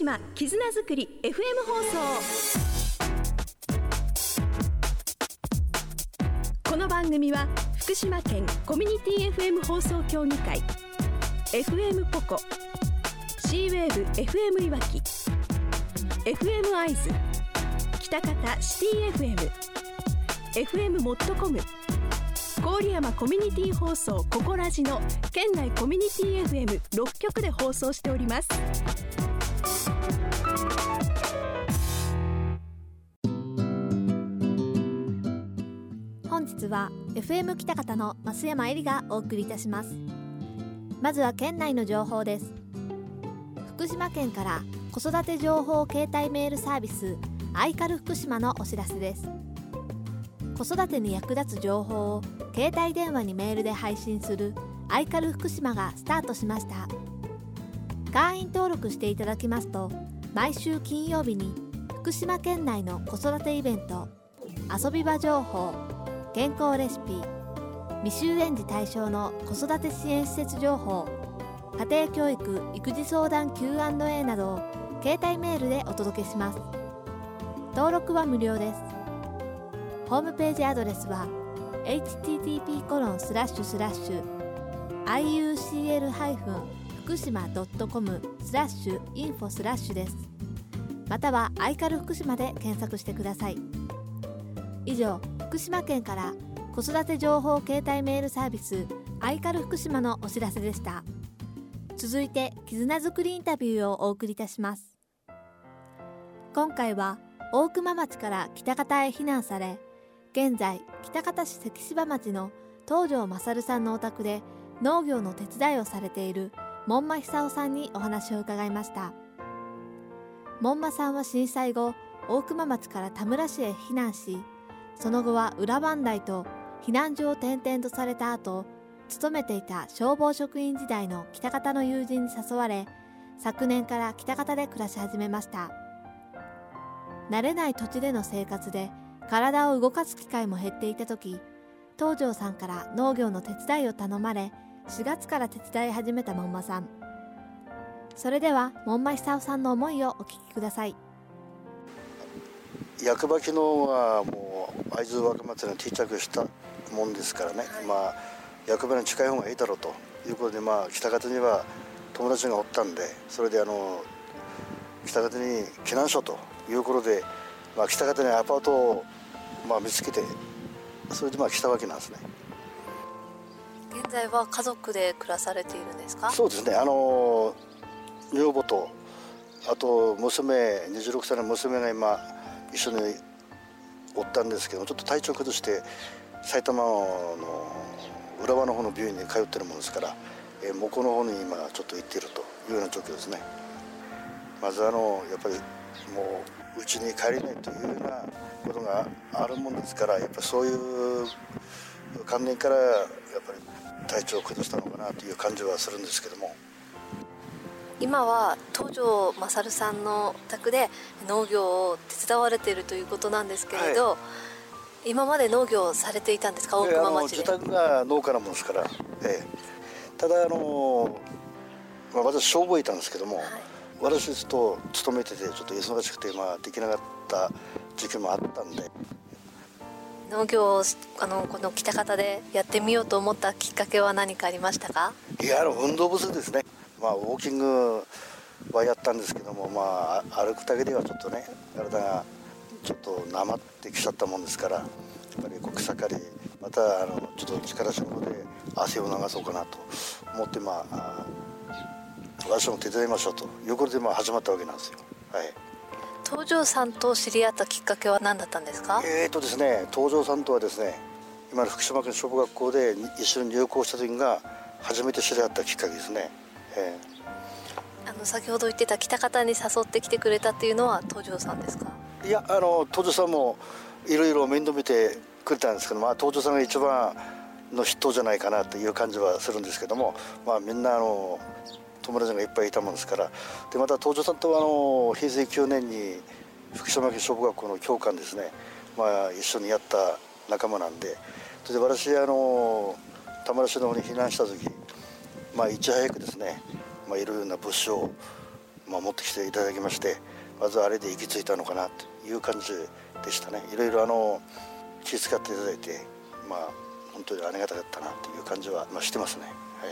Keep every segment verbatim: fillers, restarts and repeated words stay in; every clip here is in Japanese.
島絆づくり エフエム 放送。この番組は福島県コミュニティ エフエム 放送協議会、 エフエム ポコ、 シーウェーブ エフエム いわき、 エフエム アイズ、北方シティ エフエム、 エフエム モットコム、郡山コミュニティ放送ココラジの県内コミュニティ エフエムろっ 局で放送しております。 本日は エフエム 北方の増山えりがお送りいたします。まずは県内の情報です。福島県から子育て情報携帯メールサービスアイカル福島のお知らせです。子育てに役立つ情報を携帯電話にメールで配信するアイカル福島がスタートしました。会員登録していただきますと、毎週金曜日に福島県内の子育てイベント、遊び場情報、健康レシピ、未就園児対象の子育て支援施設情報、家庭教育・育児相談 キューアンドエー などを携帯メールでお届けします。登録は無料です。ホームページアドレスは エイチティーティーピーコロンスラッシュスラッシュアイユーシーエルハイフン福島ドットコムスラッシュインフォスラッシュです。またはアイカル福島で検索してください。以上、福島県から子育て情報携帯メールサービスアイカル福島のお知らせでした。続いて絆づくりインタビューをお送りいたします。今回は大熊町から北方へ避難され、現在北方市関柴町の東條勝さんのお宅で農業の手伝いをされている門馬久夫さんにお話を伺いました。門馬さんは震災後、大熊町から田村市へ避難し、その後は裏磐梯と避難所を転々とされた後、勤めていた消防職員時代の北方の友人に誘われ、昨年から北方で暮らし始めました。慣れない土地での生活で体を動かす機会も減っていた時、東條さんから農業の手伝いを頼まれ、しがつから手伝い始めた門馬さん。それでは門馬久夫さんの思いをお聞きください。 役場機能はもう会津若松に定着したもんですからね、はい、まあ役場に近い方がいいだろうということで、まあ北方には友達がおったんで、それであの北方に避難所ということで、まあ、北方にアパートをまあ見つけて、それでまあ来たわけなんですね。 現在は家族で暮らされているんですか？ そうですね、あの女房とあと娘、にじゅうろくさいの娘が今一緒におったんですけど、ちょっと体調崩して埼玉の浦和の方の病院に通ってるものですから、えー、向こうの方に今ちょっと行っているというような状況ですね。まずあのやっぱりもう家に帰れないというようなことがあるもんですから、やっぱりそういう観念からやっぱり体調を崩したのかなという感じはするんですけども、 今は東條勝さんのお宅で農業を手伝われているということなんですけれど、はい、今まで農業をされていたんですか？大熊町で。 自宅が農家なもんですから、ええ、ただあの、まあ、私消防いたんですけども、はい、私と勤めててちょっと忙しくて、まあ、できなかった時期もあったんで、 農業をあのこの北方でやってみようと思ったきっかけは何かありましたか？ いや、あの運動不足ですね。まあ、ウォーキングはやったんですけども、まあ、歩くだけではちょっとね、体がちょっとなまってきちゃったもんですから、やっぱりこう草刈り、またあのちょっと力仕事で汗を流そうかなと思って、まあ、私も手伝いましょうということで、まあ、始まったわけなんですよ。はい、 東條さんと知り合ったきっかけは何だったんですか？ えーとですね、東條さんとはですね、今の福島県消防学校で一緒に入校した時が初めて知り合ったきっかけですね。えー、あの先ほど言ってた北方に誘ってきてくれたっていうのは東條さんですか？ いや、あの東條さんもいろいろ面倒見てくれたんですけど、まあ、東條さんが一番の筆頭じゃないかなという感じはするんですけども、まあ、みんなあの友達がいっぱいいたもんですから、でまた東條さんとあの平成きゅうねんに福島県消防学校の教官ですね、まあ、一緒にやった仲間なんで、それで私あの田村市の方に避難した時、まあ、いち早くですね、まあ、いろいろな物資を、 まあ、持ってきていただきまして、まずあれで行き着いたのかなという感じでしたね。いろいろあの気遣っていただいて、まあ、本当にありがたかったなという感じは、まあ、してますね。はい、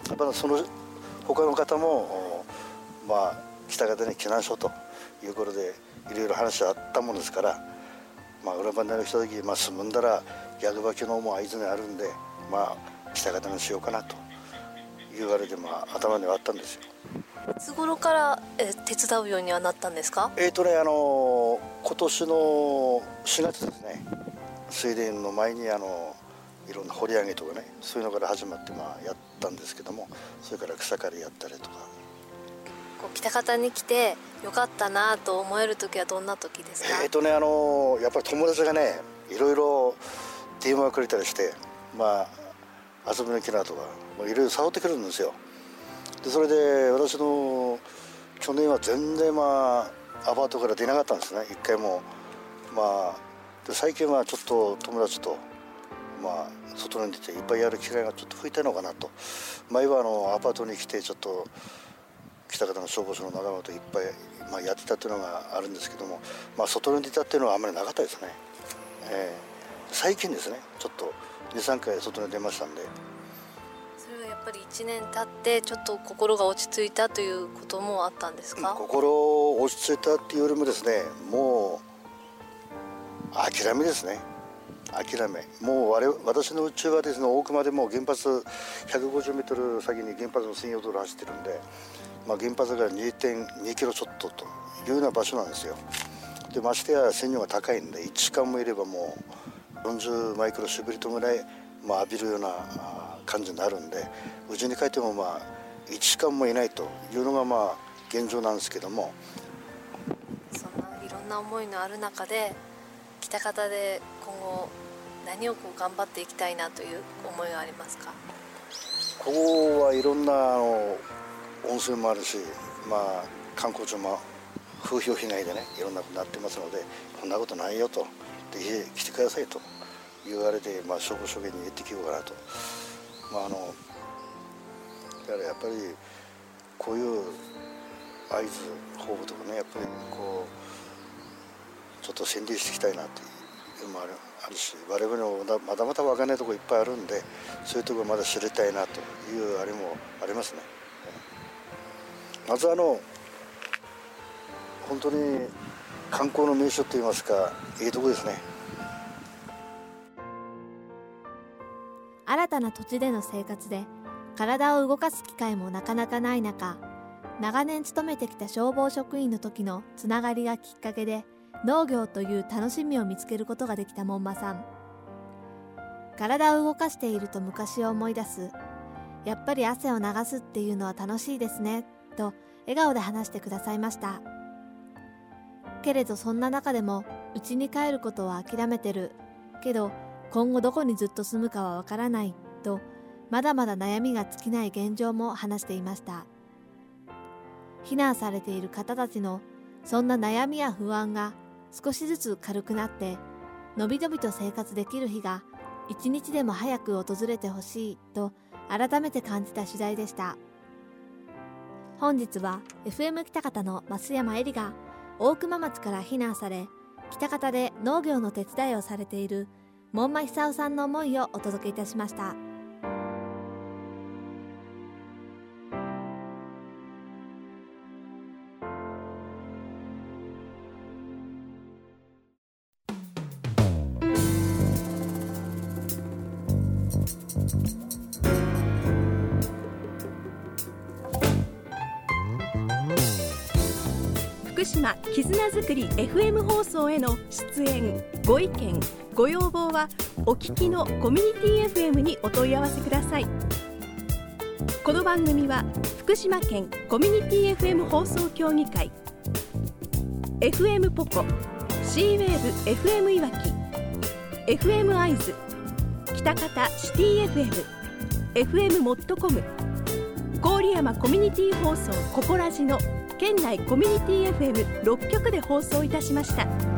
やっぱその他の方も、まあ、北方に避難所ということでいろいろ話あったものですから、まあ、裏番台の人だけ、まあ、住んだら役場機能も会津にあるんで、まあ、北方にしようかなというあれで、まあ、頭にはあったんですよ。 いつ頃からえ手伝うようにはなったんですか？ えーとね、あの今年のしがつですね。水田の前にあのいろんな掘り上げとかね、そういうのから始まって、まあ、やったんですけども、それから草刈りやったりとか。 こう北方に来てよかったなと思える時はどんな時ですか？ えーとね、あのやっぱり友達がね、いろいろ電話をくれたりして、まあ、遊びに来なとかいろいろ誘ってくるんですよ。でそれで私の去年は全然、まあ、アパートから出なかったんですね、一回も。まあ、で最近はちょっと友達と、まあ、外に出ていっぱいやる機会がちょっと増えたのかなと。前はあのアパートに来てちょっと北方の消防署の仲間といっぱい、まあ、やってたっていうのがあるんですけども、まあ、外に出たっていうのはあんまりなかったですね。えー、最近ですね、ちょっとにさんかい外に出ましたんで。 それはやっぱりいちねん経ってちょっと心が落ち着いたということもあったんですか？ うん、心落ち着いたっていうよりもですね、もう諦めですね。諦め。もう我私のうちはですね、大熊でも原発ひゃくごじゅうメートル先に原発の専用道路走ってるんで、まあ、原発が にてんにキロちょっとというような場所なんですよ。でましてや線量が高いんで、いちじかんもいればもうよんじゅうマイクロシューベルトぐらい、まあ、浴びるような感じになるんで、うちに帰ってもまあいちじかんもいないというのがまあ現状なんですけども。 そんないろんな思いのある中で北方で今後何をこう頑張っていきたいなという思いがありますか？ ここはいろんなあの温泉もあるし、まあ、観光地も風評被害でねいろんなことになってますので、こんなことないよと、で来てくださいと言われて、まあ、消防署に行ってきようかなと。まあ、あのだからやっぱりこういう会津方部とかね、やっぱりこうちょっと宣伝していきたいなっていうのもあるあるし、我々もまだまだ分かんないところいっぱいあるんで、そういうところまだ知りたいなというあれもありますね。まずあの本当に観光の名所といいますか、いいとこですね。 新たな土地での生活で体を動かす機会もなかなかない中、長年勤めてきた消防職員の時のつながりがきっかけで農業という楽しみを見つけることができた門馬さん。体を動かしていると昔を思い出す。やっぱり汗を流すっていうのは楽しいですねと笑顔で話してくださいました。けれどそんな中でも家に帰ることは諦めてるけど、今後どこにずっと住むかはわからないとまだまだ悩みが尽きない現状も話していました。避難されている方たちのそんな悩みや不安が少しずつ軽くなって、のびのびと生活できる日が一日でも早く訪れてほしいと改めて感じた取材でした。本日は エフエム 北方の増山絵里が大熊町から避難され、北方で農業の手伝いをされている門馬久夫さんの思いをお届けいたしました。 福島絆づくり エフエム 放送への出演ご意見ご要望はお聞きのコミュニティ エフエム にお問い合わせください。この番組は福島県コミュニティ エフエム 放送協議会 エフエム ポコ シーウェーブ エフエム いわき エフエム 会津北方シティ エフエム エフエム モットコム郡山コミュニティ放送ココラジの県内コミュニティ エフエムろっ 局で放送いたしました。